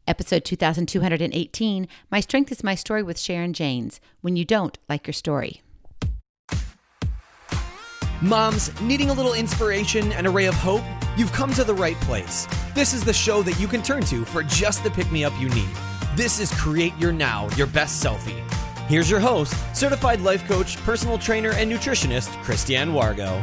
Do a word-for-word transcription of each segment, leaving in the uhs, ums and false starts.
Episode two thousand two hundred eighteen, My Strength is My Story with Sharon Janes, When You Don't Like Your Story. Moms, needing a little inspiration and a ray of hope? You've come to the right place. This is the show that you can turn to for just the pick-me-up you need. This is Create Your Now, Your Best Selfie. Here's your host, certified life coach, personal trainer, and nutritionist, Christiane Wargo.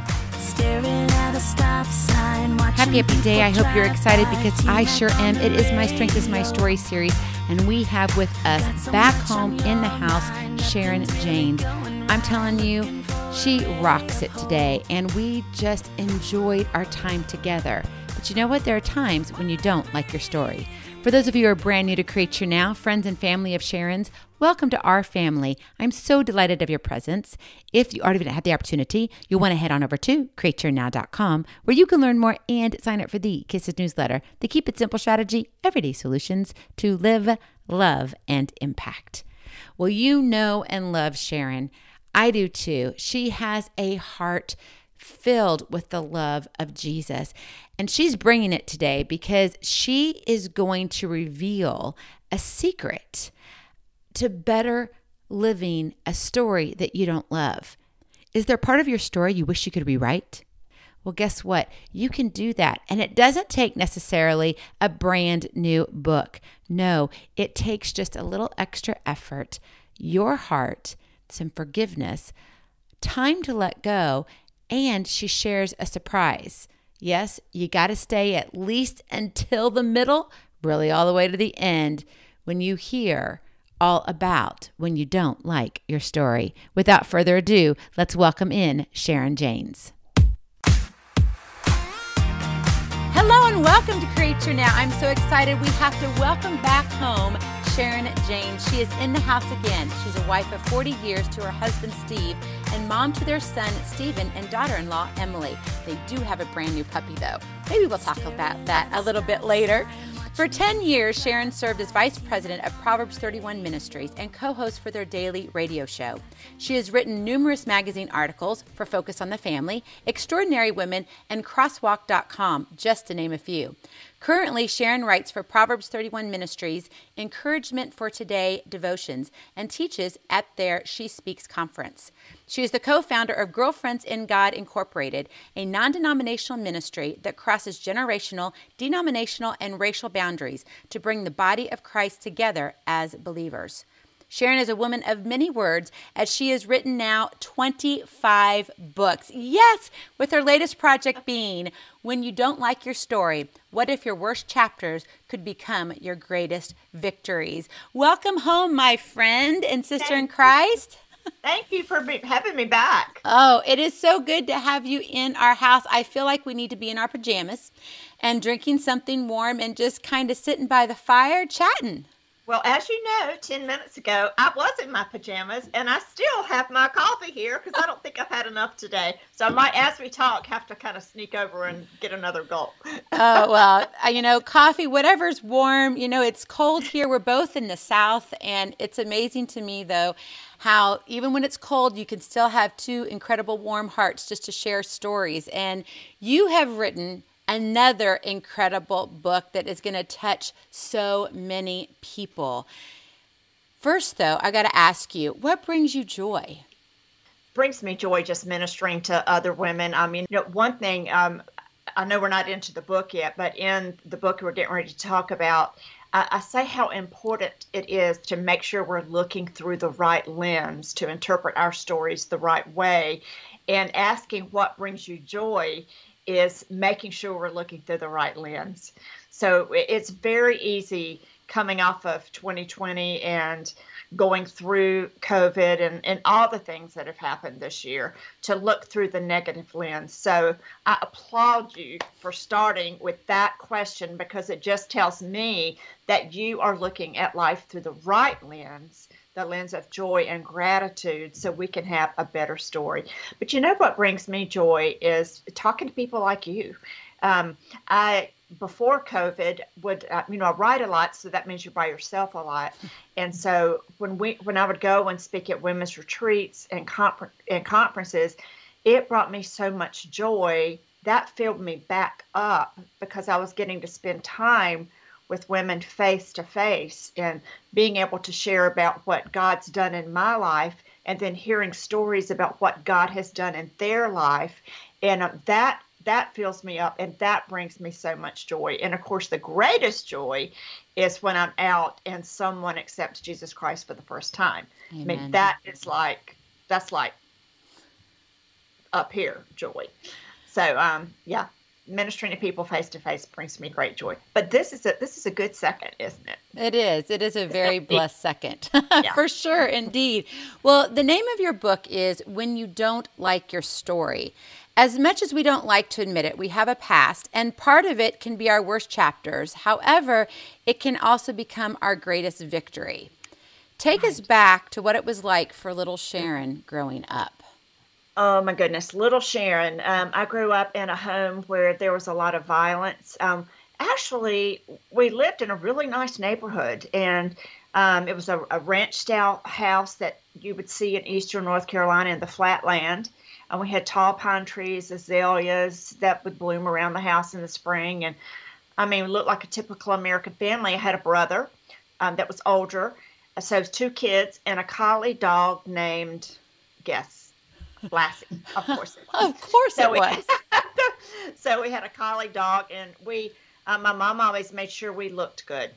Happy, happy day. I hope you're excited because I sure am. It is My Strength is My Story series, and we have with us back home in the house, Sharon Janes. I'm telling you, she rocks it today, and we just enjoyed our time together. But you know what? There are times when you don't like your story. For those of you who are brand new to Create Your Now, friends and family of Sharon's, welcome to our family. I'm so delighted of your presence. If you already had the opportunity, you'll want to head on over to create your now dot com, where you can learn more and sign up for the Kisses newsletter, the Keep It Simple strategy, everyday solutions to live, love, and impact. Well, you know and love Sharon. I do too. She has a heart filled with the love of Jesus. And she's bringing it today because she is going to reveal a secret to better living a story that you don't love. Is there part of your story you wish you could rewrite? Well, guess what? You can do that. And it doesn't take necessarily a brand new book. No, it takes just a little extra effort, your heart, some forgiveness, time to let go, and she shares a surprise. Yes, you got to stay at least until the middle, really all the way to the end, when you hear all about when you don't like your story. Without further ado, let's welcome in Sharon Janes. Hello and welcome to Create Your Now. I'm so excited. We have to welcome back home Sharon Janes. She is in the house again. She's a wife of forty years to her husband, Steve, and mom to their son, Stephen, and daughter-in-law, Emily. They do have a brand new puppy, though. Maybe we'll talk about that a little bit later. For ten years, Sharon served as vice president of Proverbs thirty-one Ministries and co-host for their daily radio show. She has written numerous magazine articles for Focus on the Family, Extraordinary Women, and crosswalk dot com, just to name a few. Currently, Sharon writes for Proverbs thirty-one Ministries, Encouragement for Today devotions, and teaches at their She Speaks conference. She is the co-founder of Girlfriends in God Incorporated, a non-denominational ministry that crosses generational, denominational, and racial boundaries to bring the body of Christ together as believers. Sharon is a woman of many words, as she has written now twenty-five books. Yes, with her latest project being When You Don't Like Your Story, What If Your Worst Chapters Could Become Your Greatest Victories? Welcome home, my friend and sister Thank in Christ. Thank you for be- having me back. Oh, it is so good to have you in our house. I feel like we need to be in our pajamas and drinking something warm and just kind of sitting by the fire chatting. Well, as you know, ten minutes ago, I was in my pajamas, and I still have my coffee here because I don't think I've had enough today. So I might, as we talk, have to kind of sneak over and get another gulp. Oh, well, you know, coffee, whatever's warm, you know, it's cold here. We're both in the South, and it's amazing to me, though, how even when it's cold, you can still have two incredible warm hearts just to share stories. And you have written another incredible book that is going to touch so many people. First, though, I got to ask you, what brings you joy? Brings me joy just ministering to other women. I mean, you know, one thing, um, I know we're not into the book yet, but in the book we're getting ready to talk about, I, I say how important it is to make sure we're looking through the right lens to interpret our stories the right way, and asking what brings you joy is making sure we're looking through the right lens. So it's very easy coming off of twenty twenty and going through COVID and, and all the things that have happened this year to look through the negative lens. So I applaud you for starting with that question, because it just tells me that you are looking at life through the right lens, the lens of joy and gratitude, so we can have a better story. But you know what brings me joy is talking to people like you. Um, I, before COVID, would uh, you know I write a lot, so that means you're by yourself a lot. And so when we when I would go and speak at women's retreats and confer- and conferences, it brought me so much joy. That filled me back up because I was getting to spend time with women face to face and being able to share about what God's done in my life and then hearing stories about what God has done in their life. And uh, that that fills me up and that brings me so much joy. And of course, the greatest joy is when I'm out and someone accepts Jesus Christ for the first time. Amen. I mean, that is like, that's like up here joy. So, um, yeah. Ministering to people face to face brings me great joy. But this is a this is a good second, isn't it? It is. It is a very blessed second. Yeah. For sure, indeed. Well, the name of your book is When You Don't Like Your Story. As much as we don't like to admit it, we have a past, and part of it can be our worst chapters. However, it can also become our greatest victory. Take right. us back to what it was like for little Sharon growing up. Oh, my goodness. Little Sharon. Um, I grew up in a home where there was a lot of violence. Um, actually, we lived in a really nice neighborhood, and um, it was a, a ranch-style house that you would see in eastern North Carolina in the flatland. And we had tall pine trees, azaleas that would bloom around the house in the spring. And, I mean, it looked like a typical American family. I had a brother um, that was older. So it was two kids and a collie dog named, guess, Lassie, of course it was. Of course so it we, was. So we had a collie dog, and we, uh, my mom always made sure we looked good.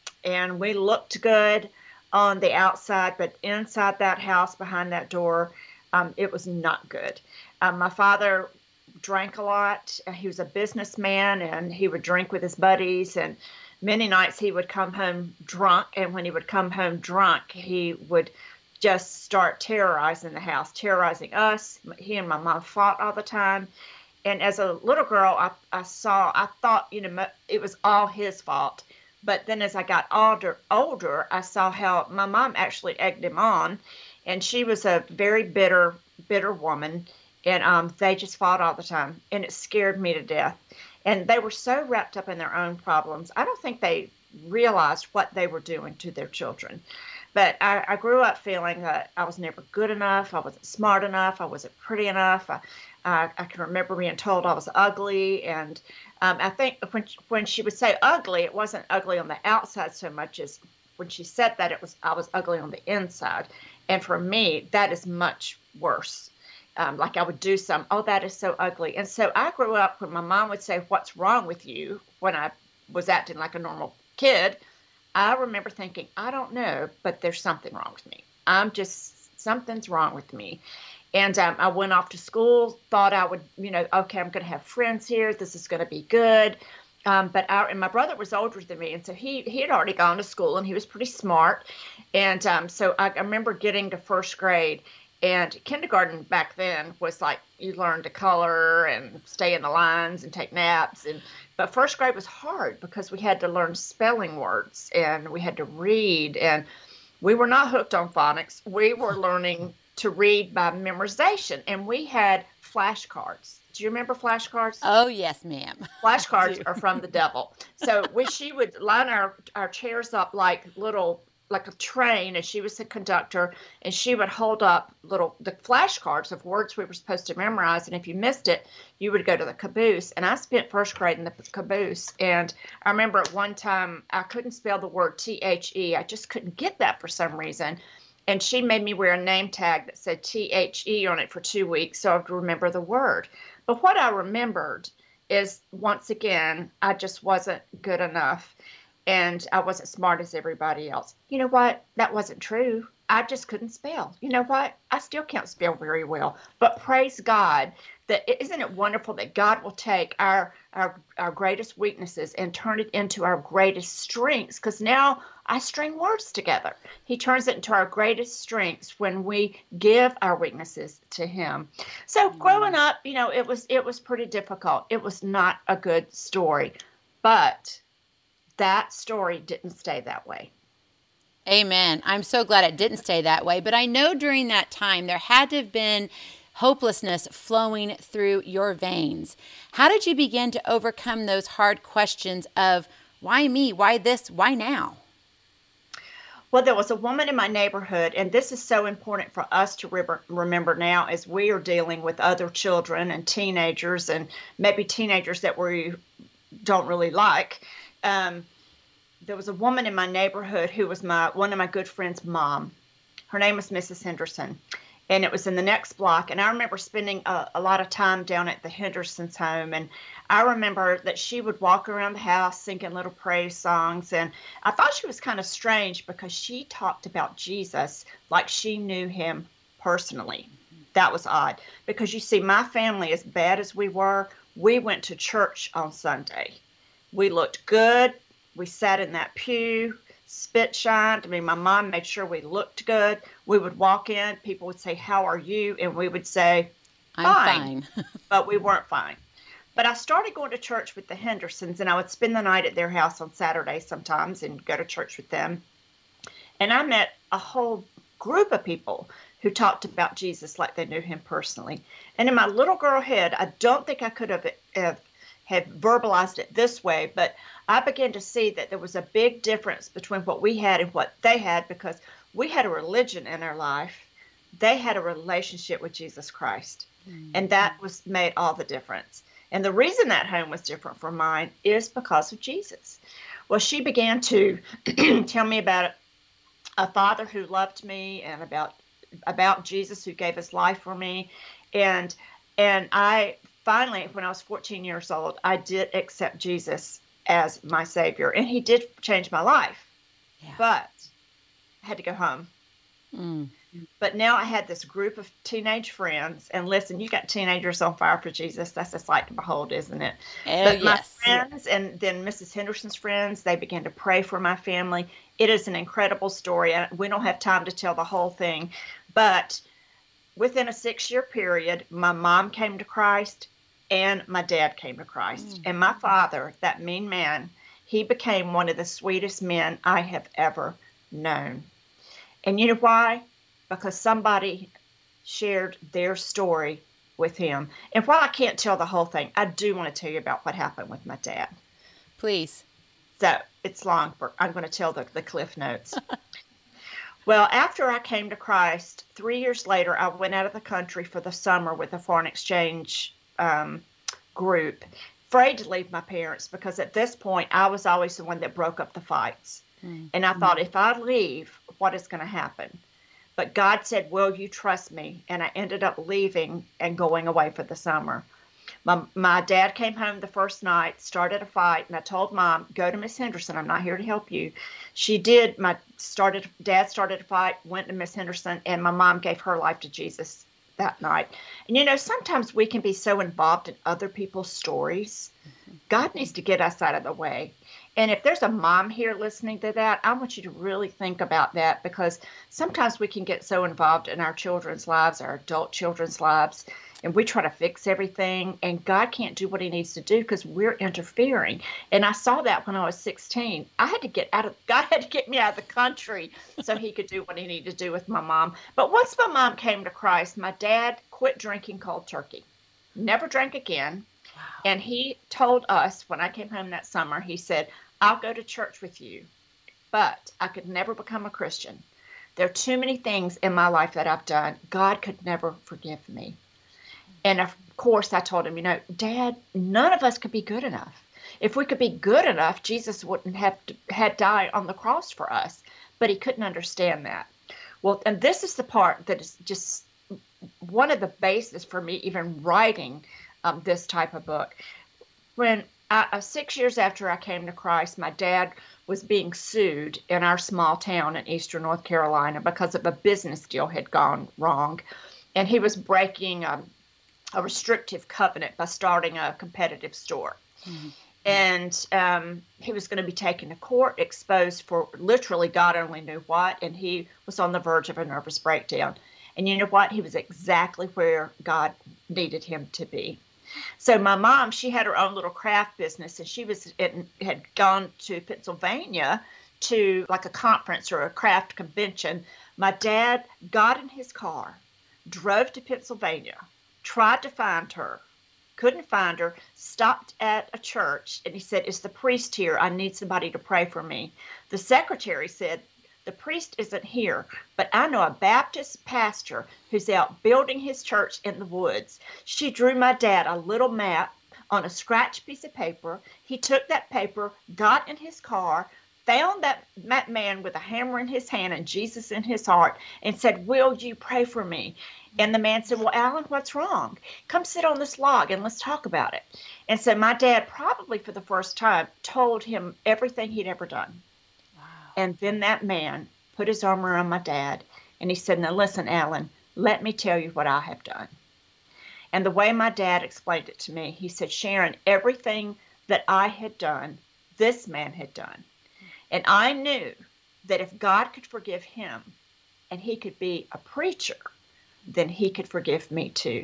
And we looked good on the outside, but inside that house, behind that door, um, it was not good. Um, my father drank a lot. He was a businessman, and he would drink with his buddies, and many nights he would come home drunk, and when he would come home drunk, he would just start terrorizing the house, terrorizing us. He and my mom fought all the time. And as a little girl, I, I saw, I thought, you know, it was all his fault. But then as I got older, older, I saw how my mom actually egged him on. And she was a very bitter, bitter woman. And um, they just fought all the time. And it scared me to death. And they were so wrapped up in their own problems. I don't think they realized what they were doing to their children. But I, I grew up feeling that I was never good enough. I wasn't smart enough. I wasn't pretty enough. I, I, I can remember being told I was ugly. And um, I think when, when she would say ugly, it wasn't ugly on the outside so much as when she said that it was I was ugly on the inside. And for me, that is much worse. Um, like I would do some, oh, that is so ugly. And so I grew up when my mom would say, what's wrong with you? When I was acting like a normal kid, I remember thinking, I don't know, but there's something wrong with me. I'm just, something's wrong with me. And um, I went off to school, thought I would, you know, okay, I'm going to have friends here. This is going to be good. Um, but I, and my brother was older than me. And so he, he had already gone to school and he was pretty smart. And um, so I, I remember getting to first grade, and kindergarten back then was like you learned to color and stay in the lines and take naps. And but first grade was hard because we had to learn spelling words and we had to read. And we were not hooked on phonics. We were learning to read by memorization. And we had flashcards. Do you remember flashcards? Oh, yes, ma'am. Flashcards are from the devil. So we, she would line our, our chairs up like little like a train, and she was the conductor, and she would hold up little the flashcards of words we were supposed to memorize, and if you missed it, you would go to the caboose. And I spent first grade in the caboose, and I remember at one time I couldn't spell the word T H E. I just couldn't get that for some reason, and she made me wear a name tag that said T H E on it for two weeks so I would remember the word. But what I remembered is, once again, I just wasn't good enough. And I wasn't smart as everybody else. You know what? That wasn't true. I just couldn't spell. You know what? I still can't spell very well. But praise God, that isn't it wonderful that God will take our our, our greatest weaknesses and turn it into our greatest strengths? Because now I string words together. He turns it into our greatest strengths when we give our weaknesses to Him. So mm-hmm. growing up, you know, it was it was pretty difficult. It was not a good story, but that story didn't stay that way. Amen. I'm so glad it didn't stay that way. But I know during that time there had to have been hopelessness flowing through your veins. How did you begin to overcome those hard questions of why me? Why this? Why now? Well, there was a woman in my neighborhood, and this is so important for us to re- remember now as we are dealing with other children and teenagers, and maybe teenagers that we don't really like. Um, there was a woman in my neighborhood who was my one of my good friend's mom. Her name was Missus Henderson, and it was in the next block. And I remember spending a, a lot of time down at the Hendersons' home, and I remember that she would walk around the house singing little praise songs, and I thought she was kind of strange because she talked about Jesus like she knew him personally. That was odd, because you see, my family, as bad as we were, we went to church on Sunday. We looked good. We sat in that pew, spit shined. I mean, my mom made sure we looked good. We would walk in, people would say, "How are you?" And we would say, I'm fine. fine. But we weren't fine. But I started going to church with the Hendersons, and I would spend the night at their house on Saturdays sometimes and go to church with them. And I met a whole group of people who talked about Jesus like they knew him personally. And in my little girl head, I don't think I could have, have, have verbalized it this way, but I began to see that there was a big difference between what we had and what they had, because we had a religion in our life. They had a relationship with Jesus Christ. Mm-hmm. And that was made all the difference. And the reason that home was different from mine is because of Jesus. Well, she began to tell me about a father who loved me, and about about Jesus who gave his life for me. And and I finally, when I was fourteen years old, I did accept Jesus as my Savior. And he did change my life. Yeah. But I had to go home. Mm. But now I had this group of teenage friends. And listen, you got teenagers on fire for Jesus. That's a sight to behold, isn't it? Oh, but my yes. friends, and then Missus Henderson's friends, they began to pray for my family. It is an incredible story. We don't have time to tell the whole thing. But within a six-year period, my mom came to Christ and my dad came to Christ. Mm. And my father, that mean man, he became one of the sweetest men I have ever known. And you know why? Because somebody shared their story with him. And while I can't tell the whole thing, I do want to tell you about what happened with my dad. Please. So it's long, but I'm going to tell the, the Cliff Notes. Well, after I came to Christ, three years later, I went out of the country for the summer with a foreign exchange um, group, afraid to leave my parents, because at this point, I was always the one that broke up the fights. Mm-hmm. And I thought, if I leave, what is going to happen? But God said, "Will you trust me?" And I ended up leaving and going away for the summer. My, my dad came home the first night, started a fight, and I told Mom, "Go to Miss Henderson. I'm not here to help you." She did. My started. Dad started a fight, went to Miss Henderson, and my mom gave her life to Jesus that night. And you know, sometimes we can be so involved in other people's stories. Mm-hmm. God needs to get us out of the way. And if there's a mom here listening to that, I want you to really think about that, because sometimes we can get so involved in our children's lives, our adult children's lives, and we try to fix everything, and God can't do what he needs to do because we're interfering. And I saw that when I was sixteen. I had to get out of, God had to get me out of the country so he could do what he needed to do with my mom. But once my mom came to Christ, my dad quit drinking cold turkey, never drank again. Wow. And he told us when I came home that summer, he said, "I'll go to church with you, but I could never become a Christian. There are too many things in my life that I've done. God could never forgive me." And of course, I told him, you know, "Dad, none of us could be good enough. If we could be good enough, Jesus wouldn't have to, had died on the cross for us." But he couldn't understand that. Well, and this is the part that is just one of the bases for me even writing um, this type of book. When I, uh, six years after I came to Christ, my dad was being sued in our small town in eastern North Carolina because of a business deal had gone wrong. And he was breaking um, a restrictive covenant by starting a competitive store. Mm-hmm. And um, he was going to be taken to court, exposed for literally God only knew what. And he was on the verge of a nervous breakdown. And you know what? He was exactly where God needed him to be. So my mom, she had her own little craft business, and she was in, had gone to Pennsylvania to like a conference or a craft convention. My dad got in his car, drove to Pennsylvania, tried to find her, couldn't find her, stopped at a church, and he said, "Is the priest here? I need somebody to pray for me." The secretary said, "The priest isn't here, but I know a Baptist pastor who's out building his church in the woods." She drew my dad a little map on a scratched piece of paper. He took that paper, got in his car, found that, that man with a hammer in his hand and Jesus in his heart and said, will you pray for me? And the man said, well, Alan, what's wrong? Come sit on this log and let's talk about it. And so my dad, probably for the first time, told him everything he'd ever done. Wow. And then that man put his arm around my dad and he said, now listen, Alan, let me tell you what I have done. And the way my dad explained it to me, he said, Sharon, everything that I had done, this man had done. And I knew that if God could forgive him and he could be a preacher, then he could forgive me too.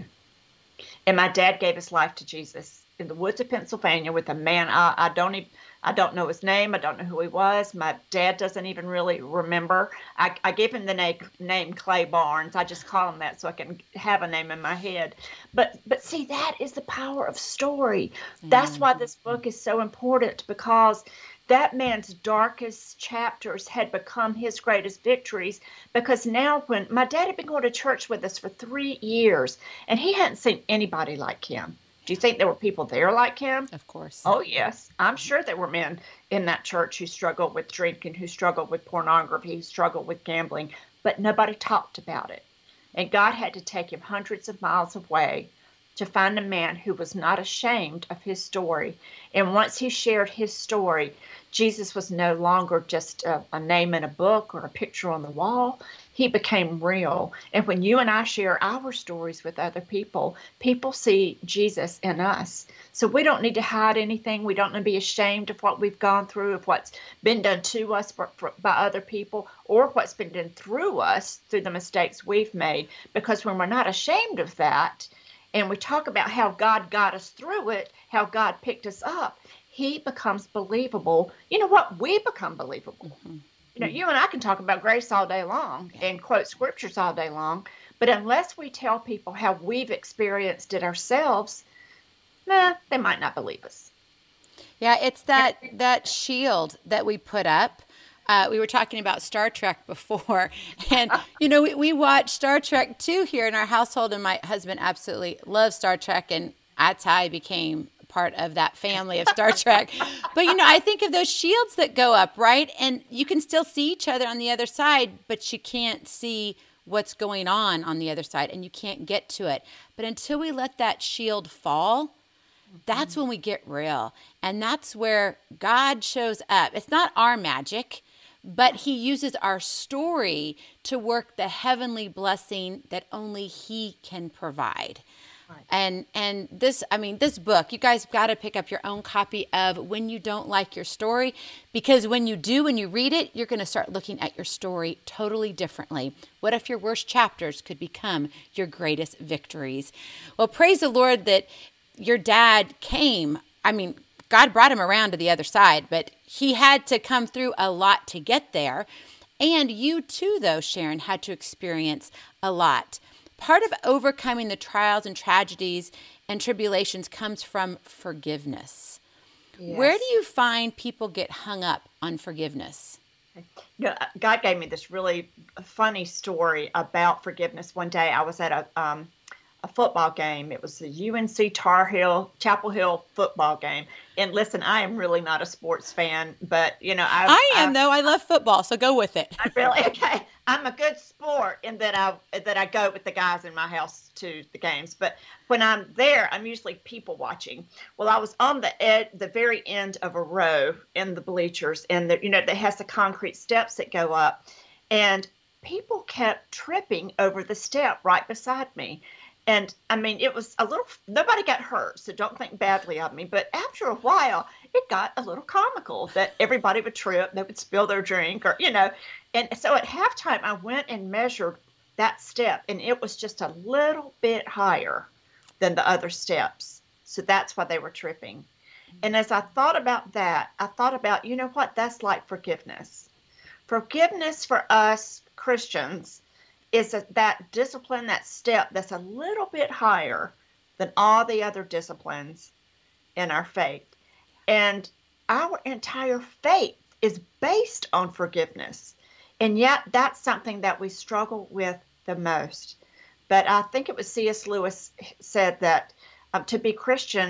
And my dad gave his life to Jesus in the woods of Pennsylvania with a man. I, I don't even, I don't know his name. I don't know who he was. My dad doesn't even really remember. I, I gave him the name, name Clay Barnes. I just call him that so I can have a name in my head. But but see, that is the power of story. That's why this book is so important, because that man's darkest chapters had become his greatest victories, because now when my dad had been going to church with us for three years and he hadn't seen anybody like him. Do you think there were people there like him? Of course. Oh, yes. I'm sure there were men in that church who struggled with drinking, who struggled with pornography, who struggled with gambling, but nobody talked about it. And God had to take him hundreds of miles away to find a man who was not ashamed of his story. And once he shared his story, Jesus was no longer just a, a name in a book or a picture on the wall. He became real. And when you and I share our stories with other people, people see Jesus in us. So we don't need to hide anything. We don't need to be ashamed of what we've gone through, of what's been done to us for, for, by other people, or what's been done through us through the mistakes we've made. Because when we're not ashamed of that, and we talk about how God got us through it, how God picked us up, he becomes believable. You know what? We become believable. Mm-hmm. You know, you and I can talk about grace all day long and quote scriptures all day long, but unless we tell people how we've experienced it ourselves, nah, they might not believe us. Yeah, it's that that shield that we put up. Uh, we were talking about Star Trek before, and, you know, we, we watch Star Trek too here in our household, and my husband absolutely loves Star Trek, and that's how I became part of that family of Star Trek. But, you know, I think of those shields that go up, right? And you can still see each other on the other side, but you can't see what's going on on the other side, and you can't get to it. But until we let that shield fall, that's when we get real. And that's where God shows up. It's not our magic, but he uses our story to work the heavenly blessing that only he can provide. Right. And and this, I mean, this book, you guys got to pick up your own copy of When You Don't Like Your Story, because when you do, when you read it, you're going to start looking at your story totally differently. What if your worst chapters could become your greatest victories? Well, praise the Lord that your dad came. I mean, God brought him around to the other side, but he had to come through a lot to get there. And you too, though, Sharon, had to experience a lot. Part of overcoming the trials and tragedies and tribulations comes from forgiveness. Yes. Where do you find people get hung up on forgiveness? You know, God gave me this really funny story about forgiveness. One day I was at a um, a football game. It was the U N C Tar Heel, Chapel Hill football game. And listen, I am really not a sports fan, but, you know, I, I am, I, though. I love football, so go with it. I really, okay. I'm a good sport in that I that I go with the guys in my house to the games. But when I'm there, I'm usually people watching. Well, I was on the ed, the very end of a row in the bleachers, and the, you know, that has the concrete steps that go up, and people kept tripping over the step right beside me. And I mean, it was a little, nobody got hurt, so don't think badly of me. But after a while, it got a little comical that everybody would trip, they would spill their drink, or, you know. And so at halftime, I went and measured that step, and it was just a little bit higher than the other steps. So that's why they were tripping. And as I thought about that, I thought about, you know what, that's like forgiveness. Forgiveness for us Christians is a, that discipline, that step that's a little bit higher than all the other disciplines in our faith. And our entire faith is based on forgiveness. And yet that's something that we struggle with the most. But I think it was C S Lewis said that um, to be Christian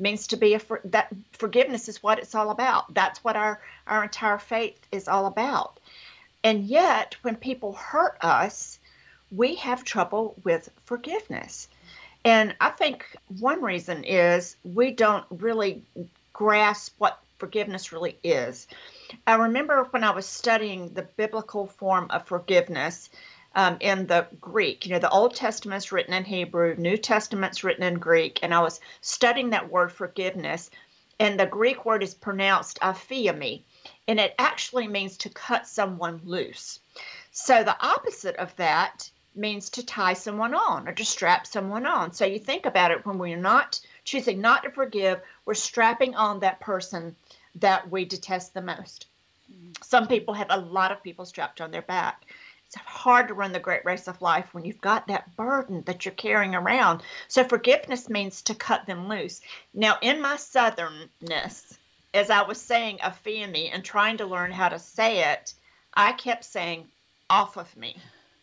means to be a for, that forgiveness is what it's all about. That's what our our entire faith is all about. And yet, when people hurt us, we have trouble with forgiveness. And I think one reason is we don't really grasp what forgiveness really is. I remember when I was studying the biblical form of forgiveness um, in the Greek, you know, the Old Testament's written in Hebrew, New Testament's written in Greek, and I was studying that word forgiveness, and the Greek word is pronounced aphiemi, and it actually means to cut someone loose. So the opposite of that means to tie someone on or to strap someone on. So you think about it, when we're not choosing not to forgive, we're strapping on that person that we detest the most. Mm-hmm. Some people have a lot of people strapped on their back. It's hard to run the great race of life when you've got that burden that you're carrying around. So forgiveness means to cut them loose. Now, in my southernness, as I was saying aphiemi and trying to learn how to say it, I kept saying off of me.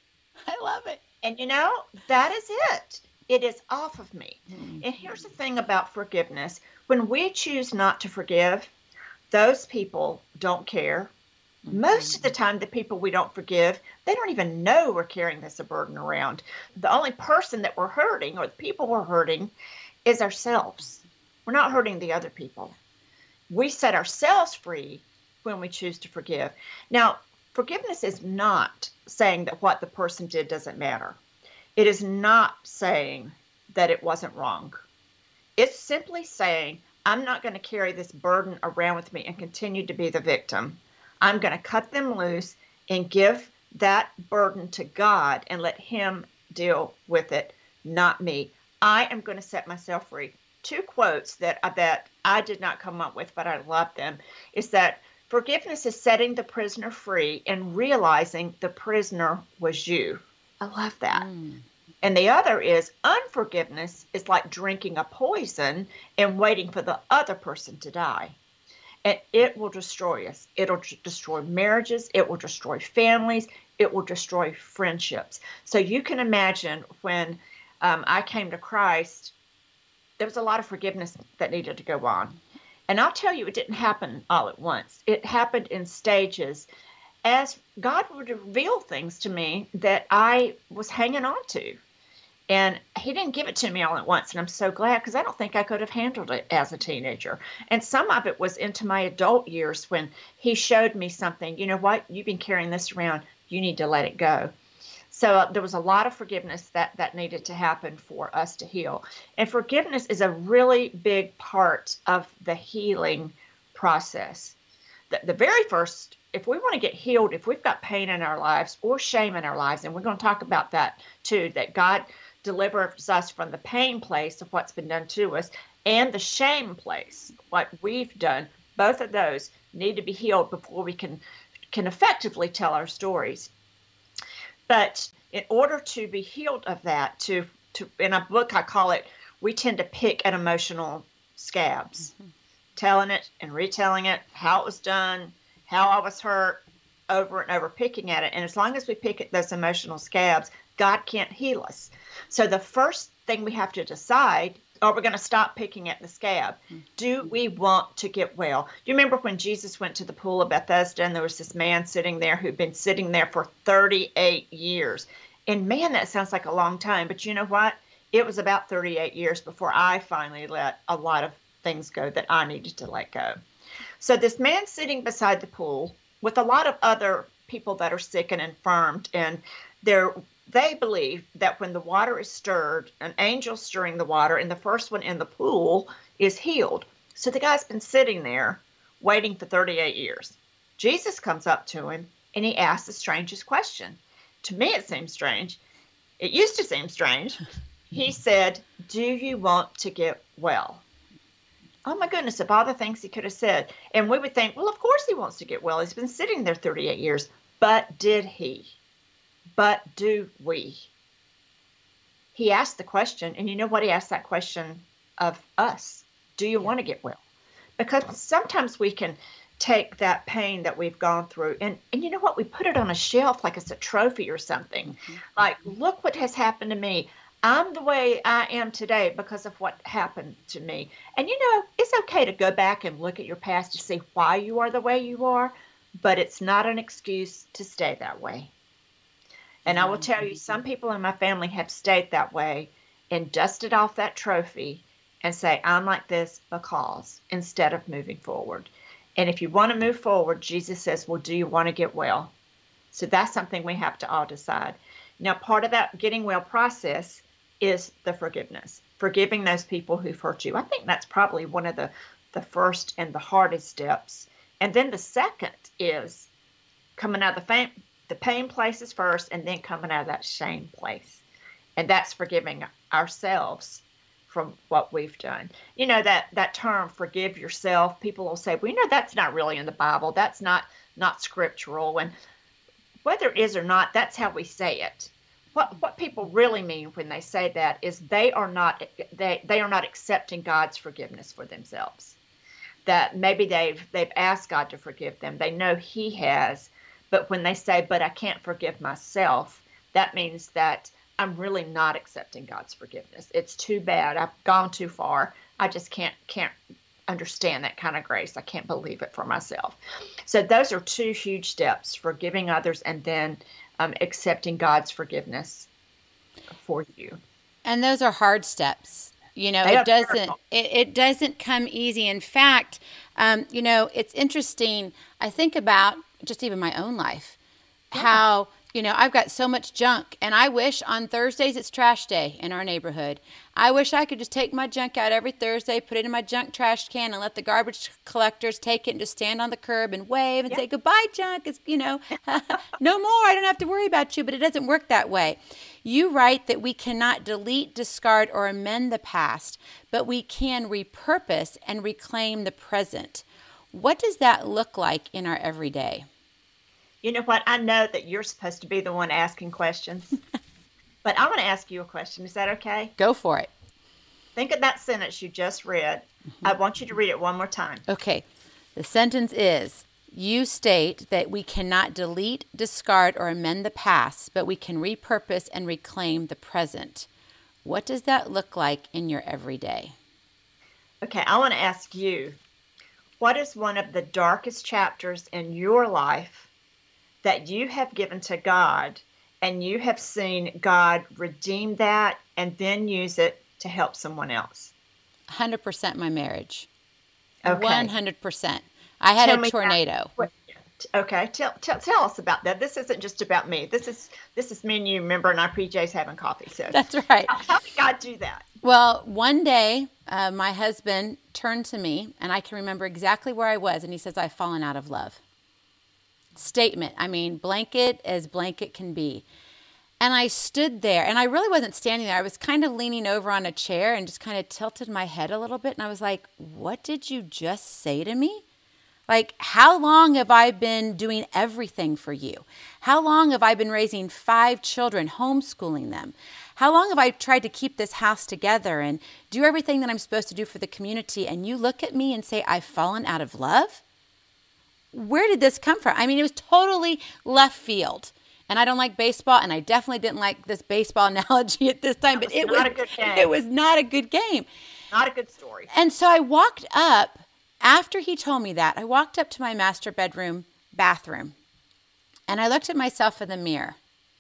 I love it. And you know, that is it. It is off of me. Mm-hmm. And here's the thing about forgiveness. When we choose not to forgive, those people don't care. Mm-hmm. Most of the time, the people we don't forgive, they don't even know we're carrying this a burden around. The only person that we're hurting, or the people we're hurting, is ourselves. We're not hurting the other people. We set ourselves free when we choose to forgive. Now, forgiveness is not saying that what the person did doesn't matter. It is not saying that it wasn't wrong. It's simply saying, I'm not going to carry this burden around with me and continue to be the victim. I'm going to cut them loose and give that burden to God and let Him deal with it, not me. I am going to set myself free. Two quotes that, that I did not come up with, but I love them, is that forgiveness is setting the prisoner free and realizing the prisoner was you. I love that. Mm. And the other is unforgiveness is like drinking a poison and waiting for the other person to die. And it will destroy us. It'll destroy marriages. It will destroy families. It will destroy friendships. So you can imagine when um, I came to Christ, there was a lot of forgiveness that needed to go on. And I'll tell you, it didn't happen all at once. It happened in stages as God would reveal things to me that I was hanging on to. And He didn't give it to me all at once. And I'm so glad, because I don't think I could have handled it as a teenager. And some of it was into my adult years when He showed me something. You know what? You've been carrying this around. You need to let it go. So uh, there was a lot of forgiveness that, that needed to happen for us to heal. And forgiveness is a really big part of the healing process. The, the very first, if we want to get healed, if we've got pain in our lives or shame in our lives, and we're going to talk about that too, that God delivers us from the pain place of what's been done to us and the shame place, what we've done, both of those need to be healed before we can, can effectively tell our stories. But in order to be healed of that, to, to in a book I call it, we tend to pick at emotional scabs, mm-hmm. telling it and retelling it, how it was done, how I was hurt, over and over, picking at it. And as long as we pick at those emotional scabs, God can't heal us. So the first thing we have to decide, are we going to stop picking at the scab? Do we want to get well? Do you remember when Jesus went to the pool of Bethesda and there was this man sitting there who'd been sitting there for thirty-eight years? And man, that sounds like a long time. But you know what? It was about thirty-eight years before I finally let a lot of things go that I needed to let go. So this man sitting beside the pool with a lot of other people that are sick and infirmed, and they're They believe that when the water is stirred, an angel stirring the water, and the first one in the pool is healed. So the guy's been sitting there waiting for thirty-eight years. Jesus comes up to him, and he asks the strangest question. To me, it seems strange. It used to seem strange. He said, "Do you want to get well?" Oh, my goodness, of all the things he could have said. And we would think, well, of course he wants to get well. He's been sitting there thirty-eight years. But did he? But do we? He asked the question, and you know what? He asked that question of us. Do you want to get well? Because sometimes we can take that pain that we've gone through, and, and you know what? We put it on a shelf like it's a trophy or something. Mm-hmm. Like, look what has happened to me. I'm the way I am today because of what happened to me. And you know, it's okay to go back and look at your past to see why you are the way you are, but it's not an excuse to stay that way. And I will tell you, some people in my family have stayed that way and dusted off that trophy and say, I'm like this because, instead of moving forward. And if you want to move forward, Jesus says, well, do you want to get well? So that's something we have to all decide. Now, part of that getting well process is the forgiveness, forgiving those people who've hurt you. I think that's probably one of the, the first and the hardest steps. And then the second is coming out of the pain, the pain places first, and then coming out of that shame place. And that's forgiving ourselves from what we've done. You know, that, that term, forgive yourself, people will say, well, you know, that's not really in the Bible. That's not, not scriptural. And whether it is or not, that's how we say it. What what people really mean when they say that is they are not they, they are not accepting God's forgiveness for themselves. That maybe they've they've asked God to forgive them. They know He has, but when they say, but I can't forgive myself, that means that I'm really not accepting God's forgiveness. It's too bad. I've gone too far. I just can't can't understand that kind of grace. I can't believe it for myself. So those are two huge steps: forgiving others and then um, accepting God's forgiveness for you. And those are hard steps. You know, They it are doesn't terrible. it, it doesn't come easy. In fact, um, you know, it's interesting. I think about just even my own life, how, you know, I've got so much junk, and I wish on Thursdays it's trash day in our neighborhood. I wish I could just take my junk out every Thursday, put it in my junk trash can, and let the garbage collectors take it and just stand on the curb and wave and Yeah. say, goodbye, junk. It's, you know, no more. I don't have to worry about you, but it doesn't work that way. You write that we cannot delete, discard, or amend the past, but we can repurpose and reclaim the present. What does that look like in our everyday? You know what? I know that you're supposed to be the one asking questions, but I want to ask you a question. Is that okay? Go for it. Think of that sentence you just read. I want you to read it one more time. Okay. The sentence is, you state that we cannot delete, discard, or amend the past, but we can repurpose and reclaim the present. What does that look like in your everyday? Okay, I want to ask you, what is one of the darkest chapters in your life that you have given to God, and you have seen God redeem that and then use it to help someone else? one hundred percent my marriage. Okay. one hundred percent. I had Tell a me that. tornado. What- Okay, tell, tell tell us about that. This isn't just about me. This is this is me and you. Remember, and our P J's having coffee. So That's right. how, how did God do that? Well, one day, uh, my husband turned to me, and I can remember exactly where I was, and he says, I've fallen out of love. Statement. I mean, blanket as blanket can be. And I stood there, and I really wasn't standing there. I was kind of leaning over on a chair and just kind of tilted my head a little bit. And I was like, what did you just say to me? Like, how long have I been doing everything for you? How long have I been raising five children, homeschooling them? How long have I tried to keep this house together and do everything that I'm supposed to do for the community? And you look at me and say, I've fallen out of love? Where did this come from? I mean, it was totally left field. And I don't like baseball, and I definitely didn't like this baseball analogy at this time, That but was it not was a good game. it was not a good game. Not a good story. And so I walked up, after he told me that, I walked up to my master bedroom bathroom, and I looked at myself in the mirror.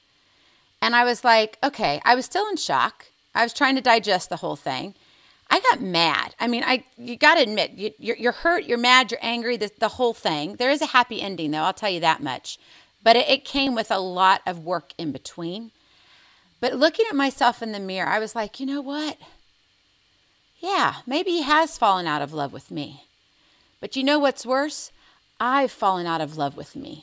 And I was like, okay, I was still in shock. I was trying to digest the whole thing. I got mad. I mean, I you got to admit, you, you're, you're hurt, you're mad, you're angry, the, the whole thing. There is a happy ending, though, I'll tell you that much. But it, it came with a lot of work in between. But looking at myself in the mirror, I was like, you know what? Yeah, maybe he has fallen out of love with me. But you know what's worse? I've fallen out of love with me.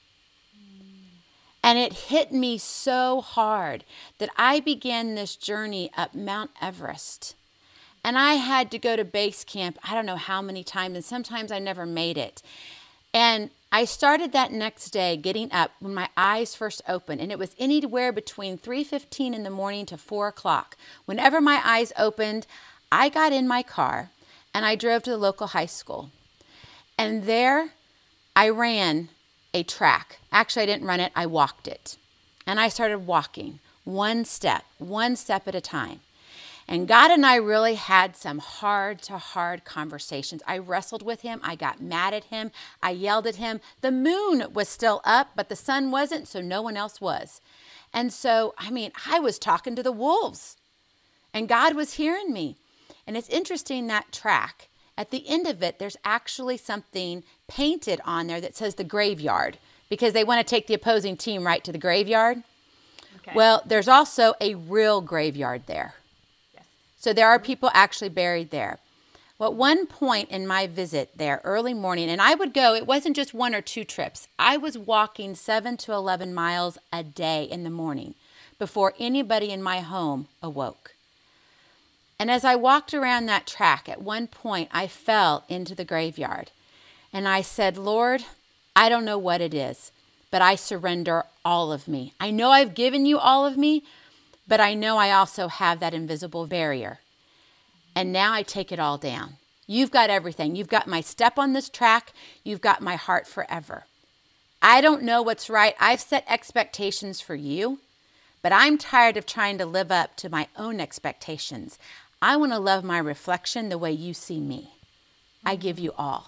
And it hit me so hard that I began this journey up Mount Everest. And I had to go to base camp, I don't know how many times, and sometimes I never made it. And I started that next day getting up when my eyes first opened, and it was anywhere between three fifteen in the morning to four o'clock. Whenever my eyes opened, I got in my car and I drove to the local high school. And there I ran a track. Actually, I didn't run it, I walked it. And I started walking, one step, one step at a time. And God and I really had some hard to hard conversations. I wrestled with him. I got mad at him. I yelled at him. The moon was still up, but the sun wasn't, so no one else was. And so, I mean, I was talking to the wolves, and God was hearing me. And it's interesting, that track, at the end of it, there's actually something painted on there that says the graveyard, because they want to take the opposing team right to the graveyard. Okay. Well, there's also a real graveyard there. So there are people actually buried there. Well, at one point in my visit there, early morning, and I would go, it wasn't just one or two trips. I was walking seven to eleven miles a day in the morning before anybody in my home awoke. And as I walked around that track, at one point I fell into the graveyard. And I said, Lord, I don't know what it is, but I surrender all of me. I know I've given you all of me, but I know I also have that invisible barrier. And now I take it all down. You've got everything. You've got my step on this track. You've got my heart forever. I don't know what's right. I've set expectations for you, but I'm tired of trying to live up to my own expectations. I want to love my reflection the way you see me. I give you all.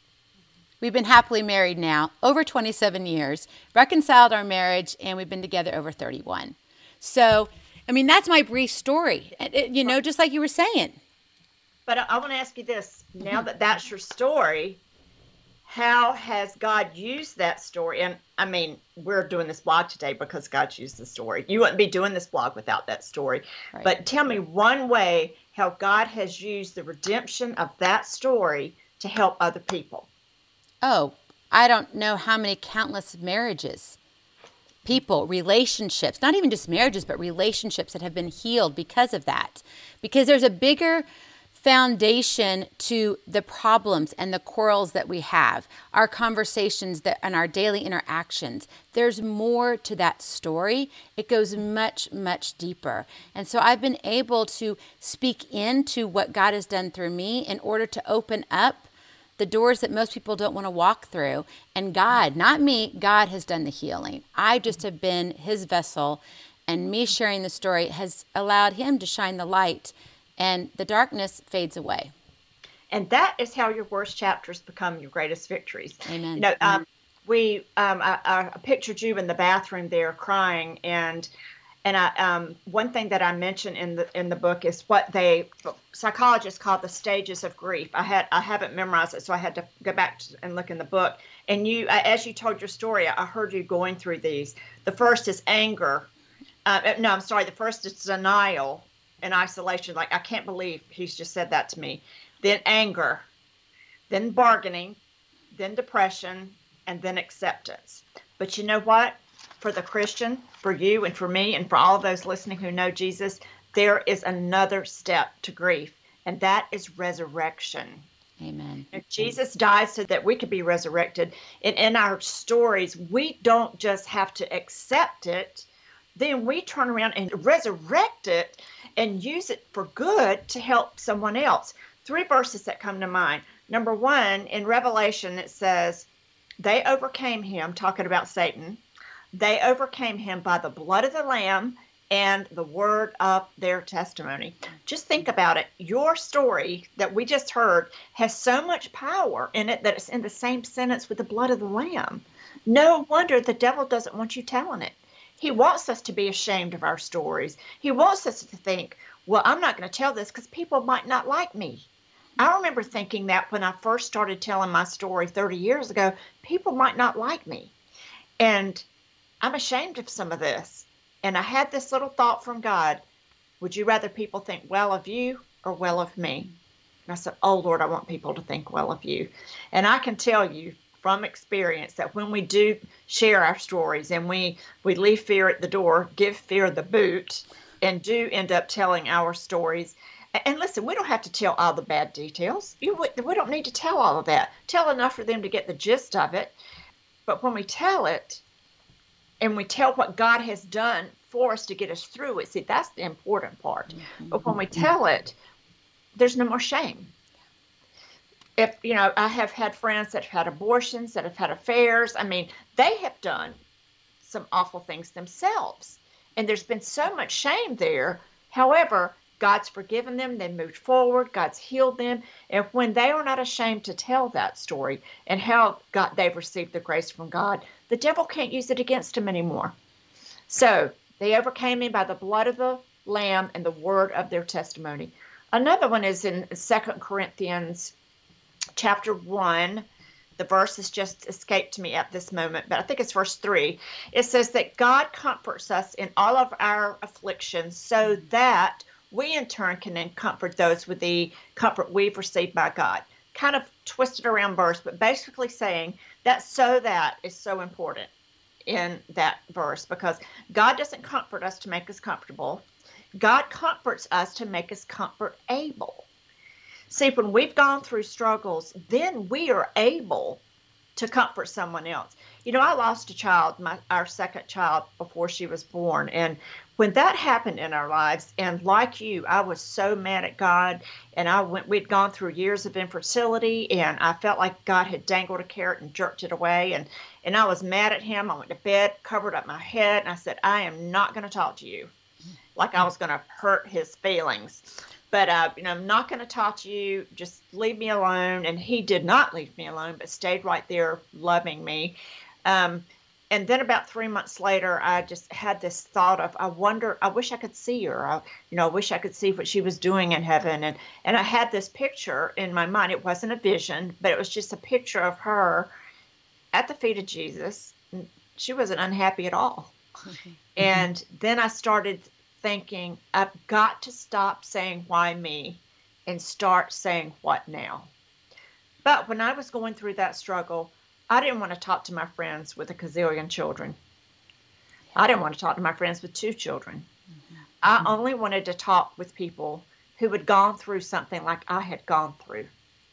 We've been happily married now over twenty-seven years, reconciled our marriage, and we've been together over thirty-one. So, I mean, that's my brief story, it, it, you know, just like you were saying. But I, I want to ask you this. Now that that's your story, how has God used that story? And I mean, we're doing this blog today because God used the story. You wouldn't be doing this blog without that story. Right. But tell me one way how God has used the redemption of that story to help other people. Oh, I don't know how many countless marriages. People, relationships, not even just marriages, but relationships that have been healed because of that. Because there's a bigger foundation to the problems and the quarrels that we have, our conversations that and our daily interactions. There's more to that story. It goes much, much deeper. And so I've been able to speak into what God has done through me in order to open up the doors that most people don't want to walk through. And God, not me, God has done the healing. I just have been his vessel, and me sharing the story has allowed him to shine the light, and the darkness fades away. And that is how your worst chapters become your greatest victories. Amen. You know, um, we, um, I, I pictured you in the bathroom there crying, and And I, um, one thing that I mentioned in the in the book is what they psychologists call the stages of grief. I had I haven't memorized it, so I had to go back to, and look in the book. And you, as you told your story, I heard you going through these. The first is anger. Uh, no, I'm sorry. The first is denial and isolation. Like, I can't believe he's just said that to me. Then anger, then bargaining, then depression, and then acceptance. But you know what? For the Christian, for you and for me and for all of those listening who know Jesus, there is another step to grief, and that is resurrection. Amen. And Jesus died so that we could be resurrected. And in our stories, we don't just have to accept it, then we turn around and resurrect it and use it for good to help someone else. Three verses that come to mind. Number one, in Revelation, it says, they overcame him, talking about Satan. They overcame him by the blood of the Lamb and the word of their testimony. Just think about it. Your story that we just heard has so much power in it that it's in the same sentence with the blood of the Lamb. No wonder the devil doesn't want you telling it. He wants us to be ashamed of our stories. He wants us to think, well, I'm not going to tell this because people might not like me. I remember thinking that when I first started telling my story thirty years ago, people might not like me. And I'm ashamed of some of this. And I had this little thought from God. Would you rather people think well of you or well of me? And I said, oh, Lord, I want people to think well of you. And I can tell you from experience that when we do share our stories and we, we leave fear at the door, give fear the boot, and do end up telling our stories. And listen, we don't have to tell all the bad details. You, we don't need to tell all of that. Tell enough for them to get the gist of it. But when we tell it, and we tell what God has done for us to get us through it. See, that's the important part. Mm-hmm. But when we tell it, there's no more shame. If, you know, I have had friends that have had abortions, that have had affairs. I mean, they have done some awful things themselves. And there's been so much shame there. However, God's forgiven them. They moved forward. God's healed them. And when they are not ashamed to tell that story and how God, they've received the grace from God, the devil can't use it against them anymore. So they overcame him by the blood of the Lamb and the word of their testimony. Another one is in Second Corinthians chapter one. The verse has just escaped me at this moment, but I think it's verse three. It says that God comforts us in all of our afflictions so that we in turn can then comfort those with the comfort we've received by God. Kind of twisted around verse, but basically saying that so that is so important in that verse, because God doesn't comfort us to make us comfortable. God comforts us to make us comfort able. See, when we've gone through struggles, then we are able to comfort someone else. You know, I lost a child, my, our second child, before she was born. And when that happened in our lives, and like you, I was so mad at God. And I went, we'd gone through years of infertility, and I felt like God had dangled a carrot and jerked it away. And, and I was mad at him. I went to bed, covered up my head, and I said, I am not going to talk to you. Like I was going to hurt his feelings. But, uh, you know, I'm not going to talk to you. Just leave me alone. And he did not leave me alone, but stayed right there loving me. Um, and then about three months later, I just had this thought of, I wonder, I wish I could see her. I, you know, I wish I could see what she was doing in heaven. And, and I had this picture in my mind. It wasn't a vision, but it was just a picture of her at the feet of Jesus. She wasn't unhappy at all. Mm-hmm. And then I started thinking, I've got to stop saying why me and start saying what now. But when I was going through that struggle, I didn't want to talk to my friends with a gazillion children. I didn't want to talk to my friends with two children. Mm-hmm. I only wanted to talk with people who had gone through something like I had gone through.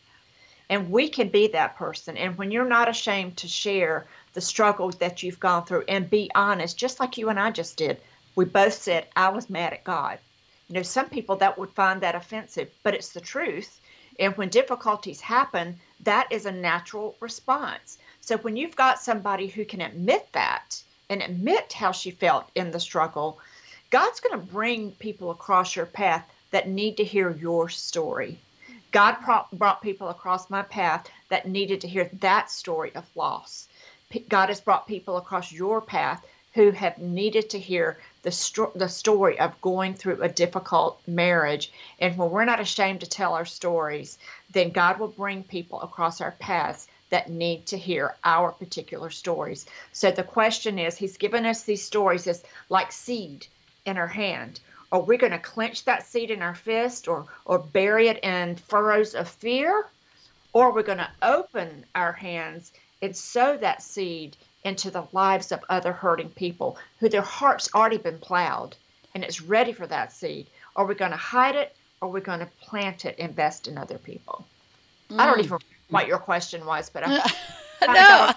And we can be that person. And when you're not ashamed to share the struggles that you've gone through and be honest, just like you and I just did, we both said, I was mad at God. You know, some people that would find that offensive, but it's the truth. And when difficulties happen, that is a natural response. So when you've got somebody who can admit that and admit how she felt in the struggle, God's going to bring people across your path that need to hear your story. God brought people across my path that needed to hear that story of loss. God has brought people across your path who have needed to hear the, sto- the story of going through a difficult marriage. And when we're not ashamed to tell our stories, then God will bring people across our paths that need to hear our particular stories. So the question is, he's given us these stories as like seed in our hand. Are we going to clench that seed in our fist or, or bury it in furrows of fear? Or are we going to open our hands and sow that seed into the lives of other hurting people who their heart's already been plowed and it's ready for that seed? Are we going to hide it, or are we going to plant it, invest in other people? Mm. I don't even know what your question was, but I no, I,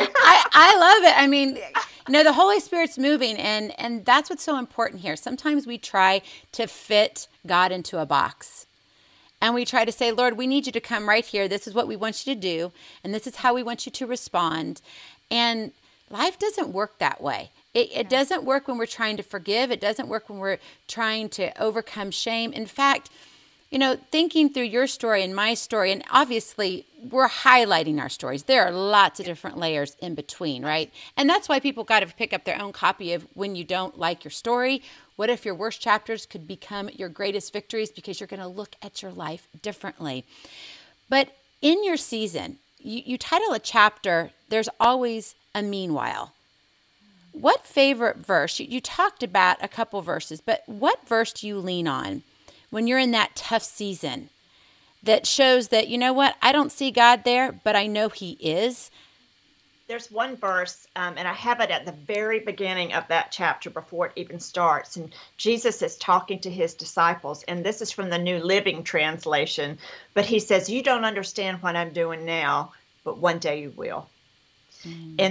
I love it. I mean, you know, the Holy Spirit's moving, and, and that's what's so important here. Sometimes we try to fit God into a box. And we try to say, Lord, we need you to come right here. This is what we want you to do. And this is how we want you to respond. And life doesn't work that way. It, it doesn't work when we're trying to forgive. It doesn't work when we're trying to overcome shame. In fact, you know, thinking through your story and my story, and obviously we're highlighting our stories. There are lots of different layers in between, right? And that's why people got to pick up their own copy of When You Don't Like Your Story. What if your worst chapters could become your greatest victories, because you're going to look at your life differently. But in your season, you, you title a chapter, There's Always a Meanwhile. What favorite verse? You, you talked about a couple verses, but what verse do you lean on when you're in that tough season that shows that, you know what, I don't see God there, but I know he is? There's one verse, um, and I have it at the very beginning of that chapter before it even starts. And Jesus is talking to his disciples, and this is from the New Living Translation. But he says, you don't understand what I'm doing now, but one day you will. Mm. And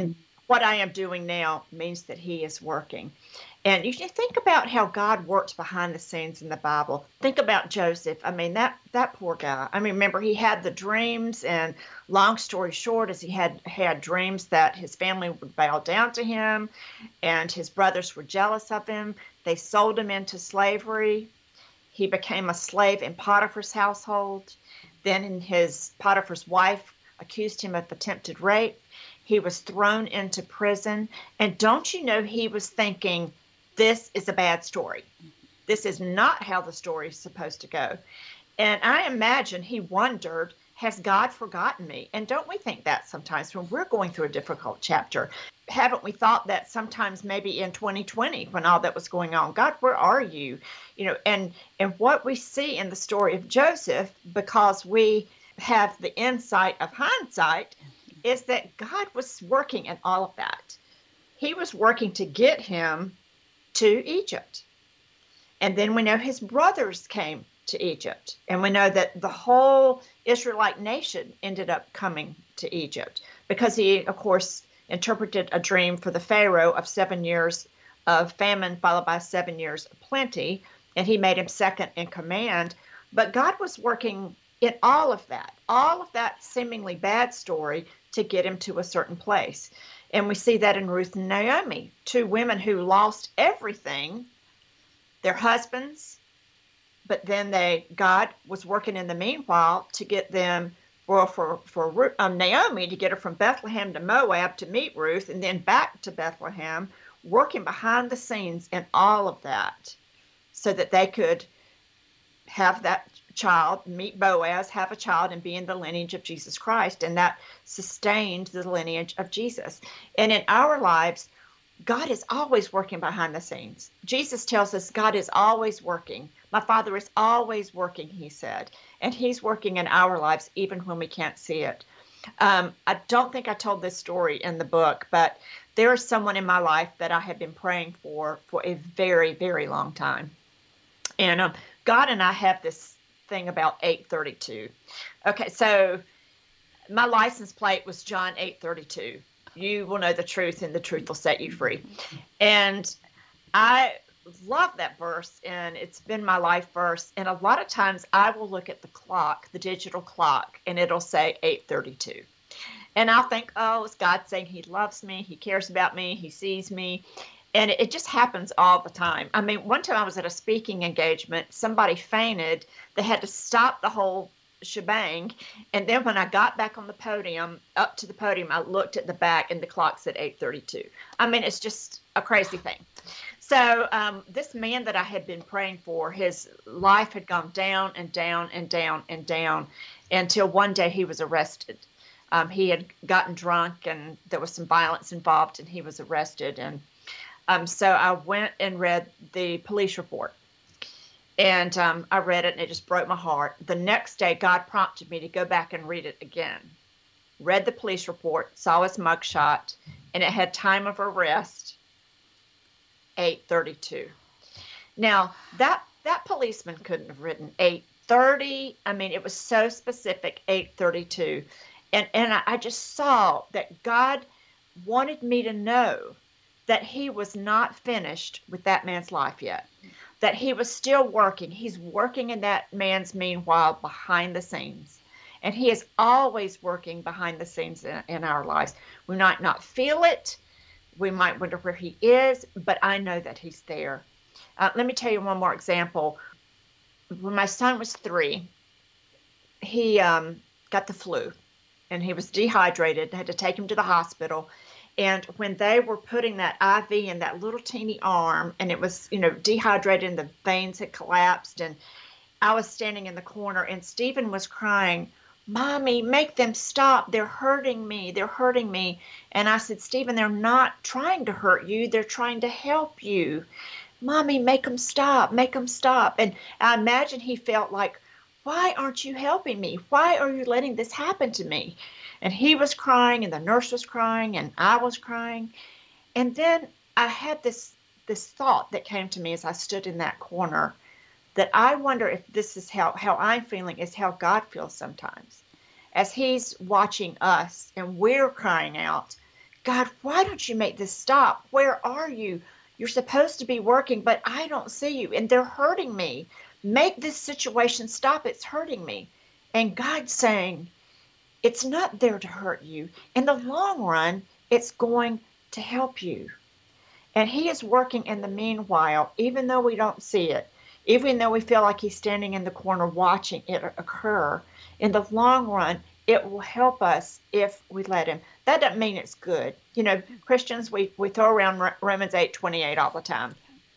what I am doing now means that he is working. And you should think about how God works behind the scenes in the Bible. Think about Joseph. I mean, that, that poor guy. I mean, remember, he had the dreams, and long story short is he had had dreams that his family would bow down to him, and his brothers were jealous of him. They sold him into slavery. He became a slave in Potiphar's household. Then his Potiphar's wife accused him of attempted rape. He was thrown into prison. And don't you know, he was thinking, this is a bad story. This is not how the story is supposed to go. And I imagine he wondered, has God forgotten me? And don't we think that sometimes when we're going through a difficult chapter? Haven't we thought that sometimes maybe in twenty twenty when all that was going on? God, where are you? You know, and, and what we see in the story of Joseph, because we have the insight of hindsight, is that God was working in all of that. He was working to get him to Egypt. And then we know his brothers came to Egypt. And we know that the whole Israelite nation ended up coming to Egypt because he, of course, interpreted a dream for the Pharaoh of seven years of famine followed by seven years of plenty. And he made him second in command. But God was working in all of that, all of that seemingly bad story to get him to a certain place. And we see that in Ruth and Naomi, two women who lost everything, their husbands, but then they God was working in the meanwhile to get them, well, for, for um, Naomi to get her from Bethlehem to Moab to meet Ruth and then back to Bethlehem, working behind the scenes in all of that so that they could have that child, meet Boaz, have a child, and be in the lineage of Jesus Christ. And that sustained the lineage of Jesus. And in our lives, God is always working behind the scenes. Jesus tells us God is always working. My Father is always working, he said. And he's working in our lives even when we can't see it. Um, I don't think I told this story in the book, but there is someone in my life that I have been praying for for a very, very long time. And um, God and I have this thing about eight thirty-two. Okay, so my license plate was John eight thirty-two. You will know the truth, and the truth will set you free. And I love that verse, and it's been my life verse. And a lot of times I will look at the clock, the digital clock, and it'll say eight thirty-two. And I'll think, oh, it's God saying he loves me, he cares about me, he sees me. And it just happens all the time. I mean, one time I was at a speaking engagement, somebody fainted. They had to stop the whole shebang. And then when I got back on the podium, up to the podium, I looked at the back and the clock said eight thirty-two. I mean, it's just a crazy thing. So um, this man that I had been praying for, his life had gone down and down and down and down until one day he was arrested. Um, he had gotten drunk and there was some violence involved and he was arrested. And Um, so I went and read the police report, and um, I read it, and it just broke my heart. The next day, God prompted me to go back and read it again. Read the police report, saw his mugshot, and it had time of arrest, eight thirty-two. Now, that, that policeman couldn't have written eight thirty. I mean, it was so specific, eight thirty-two. And, and I, I just saw that God wanted me to know that he was not finished with that man's life yet, that he was still working. He's working in that man's meanwhile behind the scenes. And he is always working behind the scenes in, in our lives. We might not feel it. We might wonder where he is, but I know that he's there. Uh, let me tell you one more example. When my son was three, he um, got the flu and he was dehydrated. They had to take him to the hospital. And when they were putting that I V in that little teeny arm, and it was, you know, dehydrated and the veins had collapsed, and I was standing in the corner, and Stephen was crying, "Mommy, make them stop. They're hurting me. They're hurting me." And I said, "Stephen, they're not trying to hurt you. They're trying to help you. Mommy, make them stop. Make them stop." And I imagine he felt like, why aren't you helping me? Why are you letting this happen to me? And he was crying, and the nurse was crying, and I was crying. And then I had this this thought that came to me as I stood in that corner, that I wonder if this is how, how I'm feeling, is how God feels sometimes. As he's watching us, and we're crying out, God, why don't you make this stop? Where are you? You're supposed to be working, but I don't see you, and they're hurting me. Make this situation stop. It's hurting me. And God's saying, it's not there to hurt you. In the long run, it's going to help you. And he is working in the meanwhile, even though we don't see it, even though we feel like he's standing in the corner watching it occur. In the long run, it will help us if we let him. That doesn't mean it's good. You know, Christians, we, we throw around Romans eight twenty-eight all the time.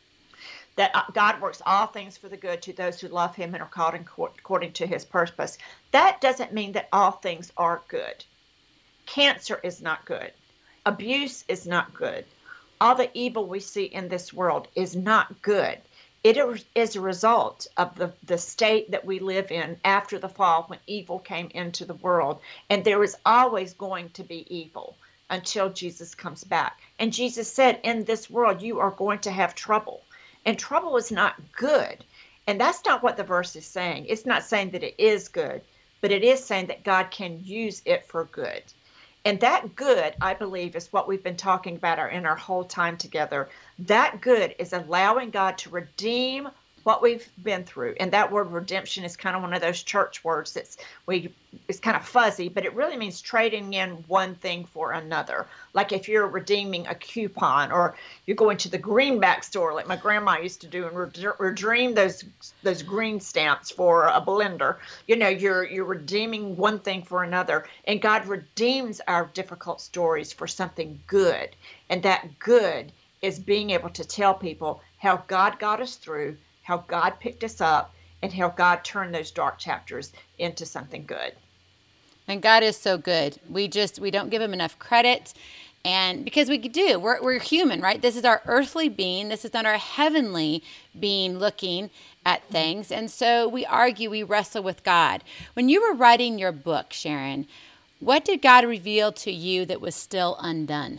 That God works all things for the good to those who love him and are called according to his purpose. That doesn't mean that all things are good. Cancer is not good. Abuse is not good. All the evil we see in this world is not good. It is a result of the, the state that we live in after the fall, when evil came into the world. And there is always going to be evil until Jesus comes back. And Jesus said, in this world, you are going to have trouble. And trouble is not good. And that's not what the verse is saying. It's not saying that it is good, but it is saying that God can use it for good. And that good, I believe, is what we've been talking about our, in our whole time together. That good is allowing God to redeem what we've been through. And that word redemption is kind of one of those church words that's we it's kind of fuzzy, but it really means trading in one thing for another. Like if you're redeeming a coupon, or you're going to the greenback store like my grandma used to do and re- redeem those those green stamps for a blender. You know, you're you're redeeming one thing for another. And God redeems our difficult stories for something good. And that good is being able to tell people how God got us through, how God picked us up, and how God turned those dark chapters into something good. And God is so good. We just, we don't give him enough credit. And because we do, we're, we're human, right? This is our earthly being. This is not our heavenly being looking at things. And so we argue, we wrestle with God. When you were writing your book, Sharon, what did God reveal to you that was still undone?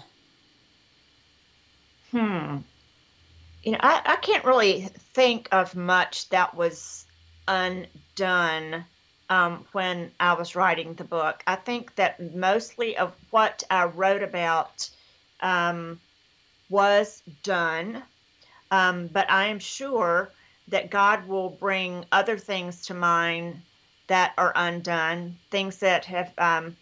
Hmm. You know, I, I can't really think of much that was undone um, when I was writing the book. I think that mostly of what I wrote about um, was done, um, but I am sure that God will bring other things to mind that are undone, things that have um,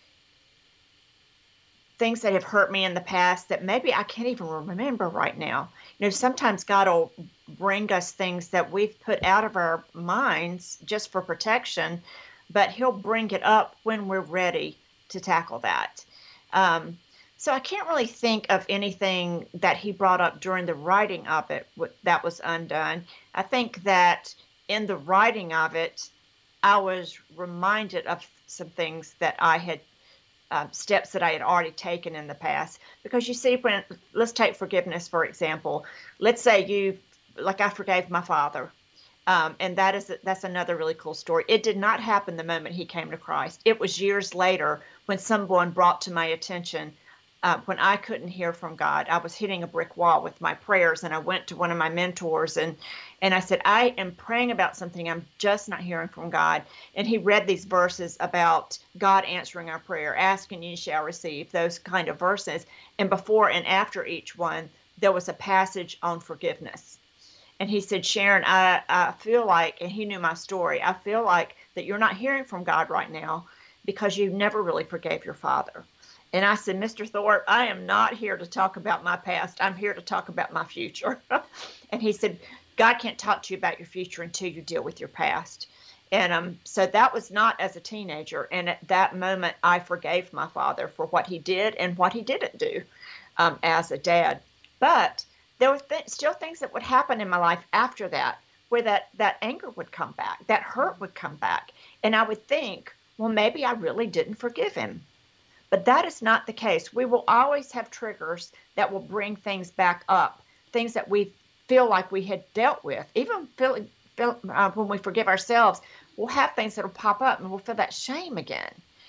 things that have hurt me in the past that maybe I can't even remember right now. You know, sometimes God will bring us things that we've put out of our minds just for protection, but he'll bring it up when we're ready to tackle that. Um, so I can't really think of anything that he brought up during the writing of it that was undone. I think that in the writing of it, I was reminded of some things that I had Uh, steps that I had already taken in the past. Because you see, when let's take forgiveness, for example. Let's say you, like I forgave my father. Um, and that is that's another really cool story. It did not happen the moment he came to Christ. It was years later when someone brought to my attention, uh, when I couldn't hear from God. I was hitting a brick wall with my prayers, and I went to one of my mentors, and and I said, I am praying about something. I'm just not hearing from God. And he read these verses about God answering our prayer, ask and you shall receive, those kind of verses. And before and after each one, there was a passage on forgiveness. And he said, Sharon, I, I feel like, and he knew my story, I feel like that you're not hearing from God right now because you never really forgave your father. And I said, Mister Thorpe, I am not here to talk about my past. I'm here to talk about my future. And he said, God can't talk to you about your future until you deal with your past. And um, so that was not as a teenager. And at that moment, I forgave my father for what he did and what he didn't do um, as a dad. But there were th- still things that would happen in my life after that, where that, that anger would come back, that hurt would come back. And I would think, well, maybe I really didn't forgive him. But that is not the case. We will always have triggers that will bring things back up, things that we feel like we had dealt with. Even feel, feel, uh, when we forgive ourselves, we'll have things that will pop up and we'll feel that shame again.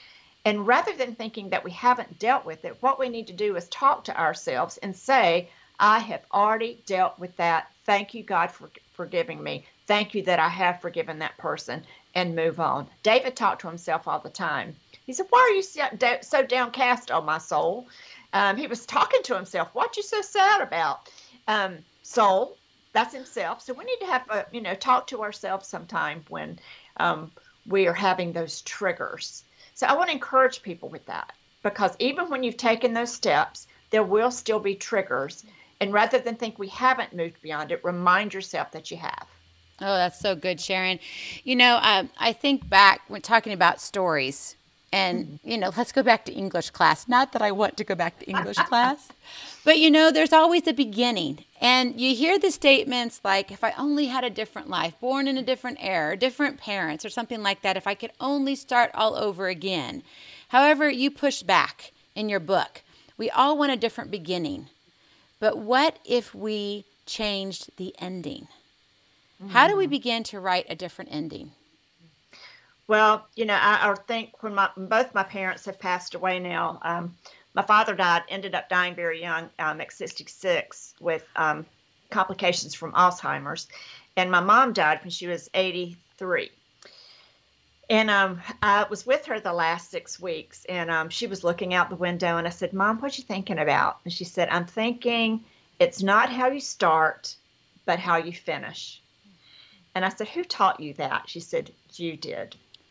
And rather than thinking that we haven't dealt with it, what we need to do is talk to ourselves and say, I have already dealt with that. Thank you, God, for forgiving me. Thank you that I have forgiven that person, and move on. David talked to himself all the time. He said, why are you so downcast, oh my soul? Um, he was talking to himself. What you so sad about? Um, soul, that's himself. So we need to have, a, you know, talk to ourselves sometime when um, we are having those triggers. So I want to encourage people with that, because even when you've taken those steps, there will still be triggers. And rather than think we haven't moved beyond it, remind yourself that you have. Oh, that's so good, Sharon. You know, um, I think back when talking about stories, and, you know, let's go back to English class. Not that I want to go back to English class, but, you know, there's always a beginning. And you hear the statements like, if I only had a different life, born in a different era, different parents, or something like that, if I could only start all over again. However, you push back in your book. We all want a different beginning. But what if we changed the ending? Mm-hmm. How do we begin to write a different ending? Well, you know, I, I think when my both my parents have passed away now. Um, my father died, ended up dying very young um, at sixty-six with um, complications from Alzheimer's. And my mom died when she was eighty-three. And um, I was with her the last six weeks, and um, she was looking out the window, and I said, Mom, what you thinking about? And she said, I'm thinking it's not how you start, but how you finish. And I said, who taught you that? She said, you did.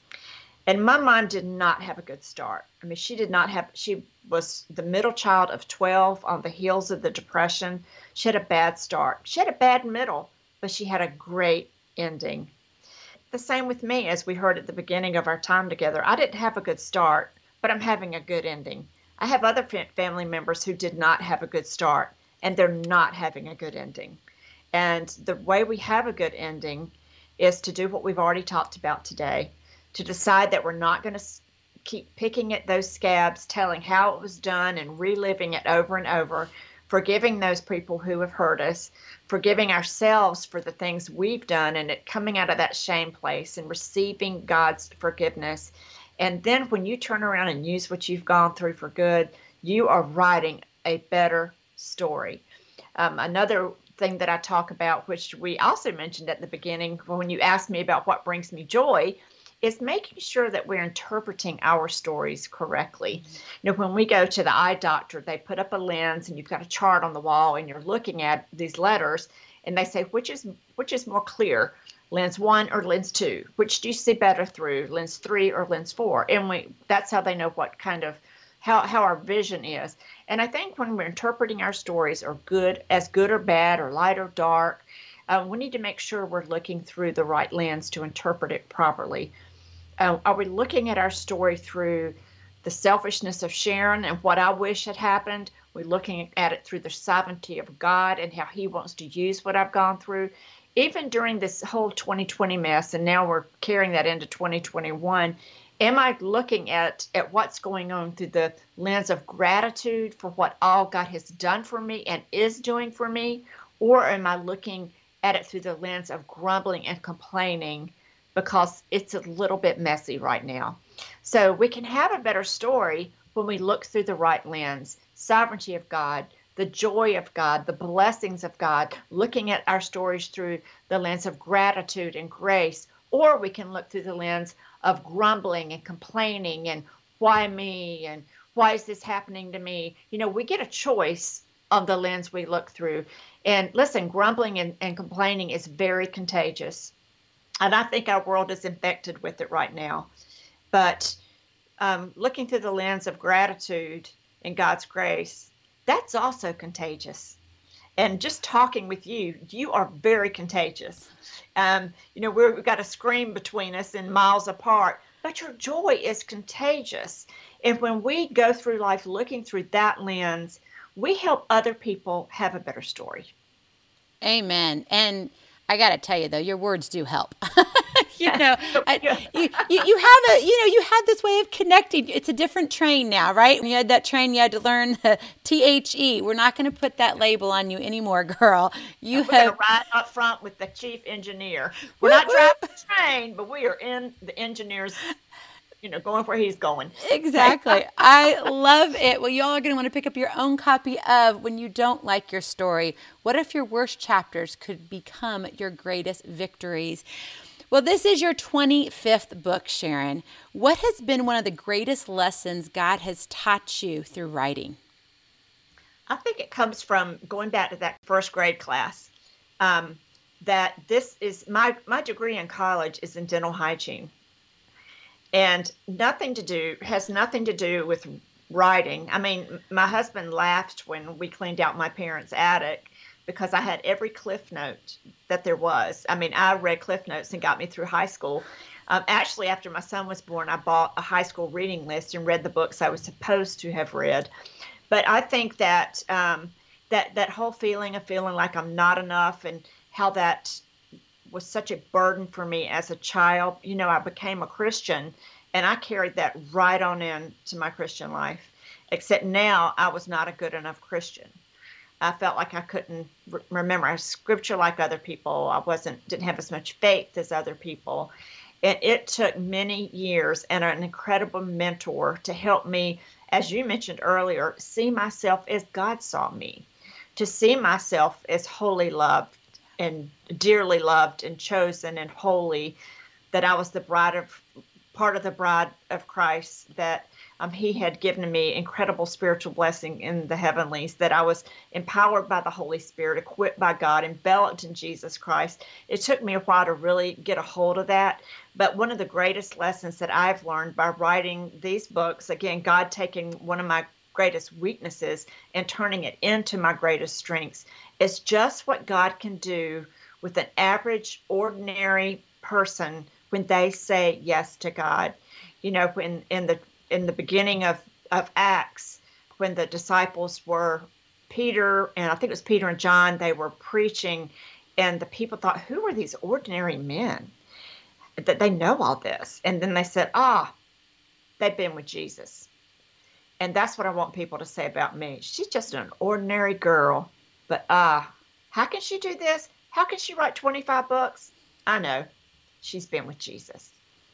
And my mom did not have a good start. I mean, she did not have, she was the middle child of twelve on the heels of the Depression. She had a bad start. She had a bad middle, but she had a great ending. The same with me, as we heard at the beginning of our time together. I didn't have a good start, but I'm having a good ending. I have other family members who did not have a good start, and they're not having a good ending. And the way we have a good ending is to do what we've already talked about today, to decide that we're not going to keep picking at those scabs, telling how it was done and reliving it over and over, forgiving those people who have hurt us, forgiving ourselves for the things we've done, and it coming out of that shame place and receiving God's forgiveness. And then when you turn around and use what you've gone through for good, you are writing a better story. Um, another thing that I talk about, which we also mentioned at the beginning when you asked me about what brings me joy, is making sure that we're interpreting our stories correctly. You know, when we go to the eye doctor, they put up a lens and you've got a chart on the wall and you're looking at these letters and they say, which is which is more clear, lens one or lens two? Which do you see better through, lens three or lens four? And we that's how they know what kind of, how, how our vision is. And I think when we're interpreting our stories or good, as good or bad or light or dark, uh, we need to make sure we're looking through the right lens to interpret it properly. Uh, are we looking at our story through the selfishness of Sharon and what I wish had happened? We're looking at it through the sovereignty of God and how he wants to use what I've gone through. Even during this whole twenty twenty mess, and now we're carrying that into twenty twenty-one, am I looking at, at what's going on through the lens of gratitude for what all God has done for me and is doing for me? Or am I looking at it through the lens of grumbling and complaining because it's a little bit messy right now? So we can have a better story when we look through the right lens, sovereignty of God, the joy of God, the blessings of God, looking at our stories through the lens of gratitude and grace, or we can look through the lens of grumbling and complaining and why me and why is this happening to me? You know, we get a choice of the lens we look through. And listen, grumbling and, and complaining is very contagious. And I think our world is infected with it right now. But um, looking through the lens of gratitude and God's grace, that's also contagious. And just talking with you, you are very contagious. Um, you know, we're, we've got a screen between us and miles apart, but your joy is contagious. And when we go through life looking through that lens, we help other people have a better story. Amen. And I got to tell you, though, your words do help. you know, I, you, you, you have a, you know, you have this way of connecting. It's a different train now, right? When you had that train, you had to learn the T H E. We're not going to put that label on you anymore, girl. You We're have going to ride up front with the chief engineer. We're not driving the train, but we are in the engineer's, you know, going where he's going. Exactly. I love it. Well, you all are going to want to pick up your own copy of When You Don't Like Your Story. What if your worst chapters could become your greatest victories? Well, this is your twenty-fifth book, Sharon. What has been one of the greatest lessons God has taught you through writing? I think it comes from going back to that first grade class. Um, that this is my my degree in college is in dental hygiene, and nothing to do has nothing to do with writing. I mean, my husband laughed when we cleaned out my parents' attic because I had every Cliff Note that there was. I mean, I read Cliff Notes and got me through high school. Um, actually, after my son was born, I bought a high school reading list and read the books I was supposed to have read. But I think that um, that that whole feeling of feeling like I'm not enough, and how that was such a burden for me as a child. You know, I became a Christian, and I carried that right on into my Christian life, except now I was not a good enough Christian. I felt like I couldn't re- remember scripture like other people. I wasn't didn't have as much faith as other people. And it took many years and an incredible mentor to help me, as you mentioned earlier, see myself as God saw me, to see myself as wholly loved and dearly loved and chosen and holy, that I was the bride of part of the bride of Christ, that um, he had given me incredible spiritual blessing in the heavenlies, that I was empowered by the Holy Spirit, equipped by God, enveloped in Jesus Christ. It took me a while to really get a hold of that. But one of the greatest lessons that I've learned by writing these books, again, God taking one of my greatest weaknesses and turning it into my greatest strengths, is just what God can do with an average, ordinary person when they say yes to God. You know, when in the in the beginning of, of Acts, when the disciples were Peter, and I think it was Peter and John, they were preaching, and the people thought, who are these ordinary men that they know all this? And then they said, ah, they've been with Jesus. And that's what I want people to say about me. She's just an ordinary girl, but ah, uh, how can she do this? How can she write twenty-five books? I know. She's been with Jesus.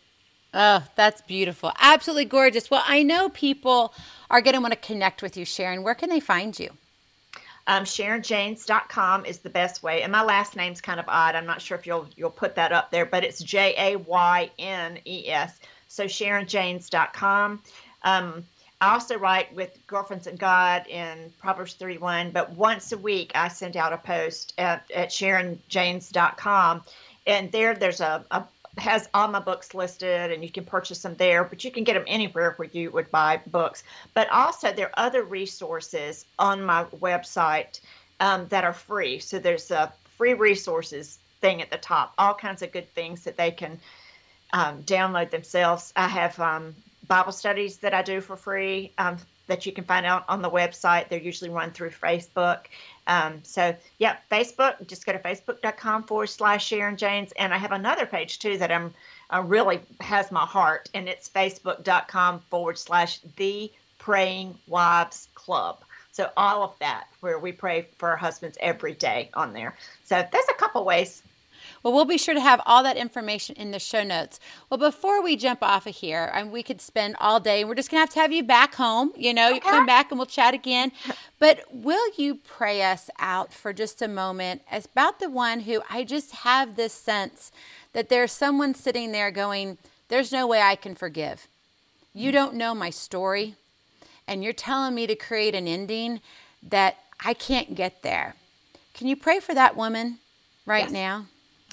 Oh, that's beautiful. Absolutely gorgeous. Well, I know people are going to want to connect with you, Sharon. Where can they find you? Um, Sharon Jaynes dot com is the best way. And my last name's kind of odd. I'm not sure if you'll you'll put that up there, but it's J A Y N E S. So Sharon Jaynes dot com. Um, I also write with Girlfriends and God in Proverbs thirty-one, but once a week I send out a post at, at Sharon Jaynes dot com. And there, there's a, a has all my books listed, and you can purchase them there, but you can get them anywhere where you would buy books. But also there are other resources on my website um, that are free. So there's a free resources thing at the top, all kinds of good things that they can um, download themselves. I have um, Bible studies that I do for free um, that you can find out on the website. They're usually run through Facebook. Um, so, yeah, Facebook, just go to facebook.com forward slash Sharon Jaynes. And I have another page, too, that I'm uh, really has my heart, and it's facebook.com forward slash The Praying Wives Club. So all of that, where we pray for our husbands every day on there. So there's a couple ways. Well, we'll be sure to have all that information in the show notes. Well, before we jump off of here, and we could spend all day, we're just going to have to have you back home. You know, okay. You come back and we'll chat again. But will you pray us out for just a moment as about the one who I just have this sense that there's someone sitting there going, there's no way I can forgive. You don't know my story, and you're telling me to create an ending that I can't get there. Can you pray for that woman right yes. now?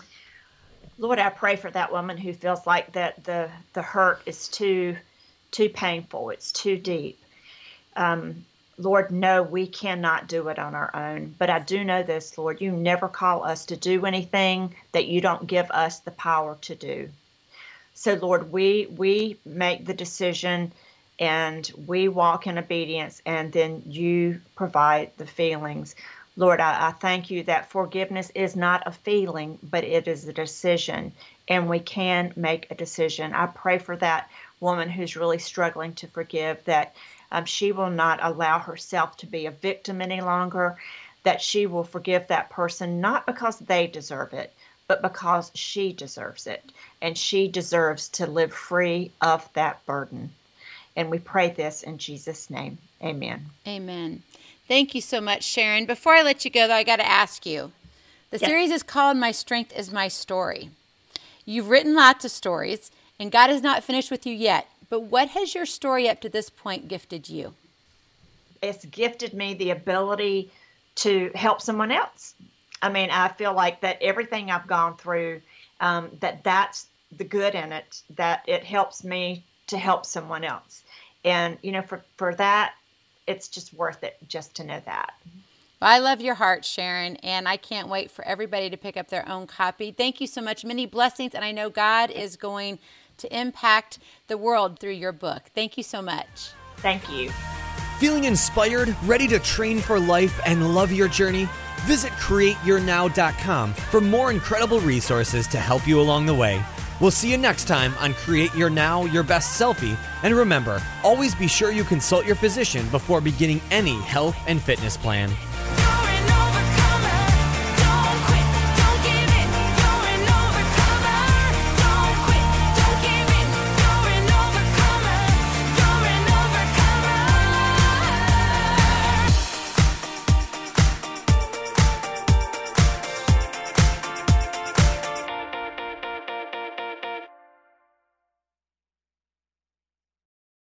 Lord, I pray for that woman who feels like that the, the hurt is too too painful. It's too deep. Um, Lord, no, we cannot do it on our own. But I do know this, Lord, you never call us to do anything that you don't give us the power to do. So, Lord, we we make the decision and we walk in obedience, and then you provide the feelings. Lord, I, I thank you that forgiveness is not a feeling, but it is a decision, and we can make a decision. I pray for that woman who's really struggling to forgive, that um, she will not allow herself to be a victim any longer, that she will forgive that person, not because they deserve it, but because she deserves it, and she deserves to live free of that burden. And we pray this in Jesus' name. Amen. Amen. Thank you so much, Sharon. Before I let you go, though, I got to ask you. The yes. series is called My Strength is My Story. You've written lots of stories, and God is not finished with you yet. But what has your story up to this point gifted you? it's gifted me the ability to help someone else. I mean, I feel like that everything I've gone through, um, that that's the good in it, that it helps me to help someone else. And, you know, for, for that, it's just worth it just to know that. Well, I love your heart, Sharon, and I can't wait for everybody to pick up their own copy. Thank you so much. Many blessings, and I know God is going to impact the world through your book. Thank you so much. Thank you. Feeling inspired, ready to train for life, and love your journey? Visit create your now dot com for more incredible resources to help you along the way. We'll see you next time on Create Your Now, Your Best Selfie. And remember, always be sure you consult your physician before beginning any health and fitness plan.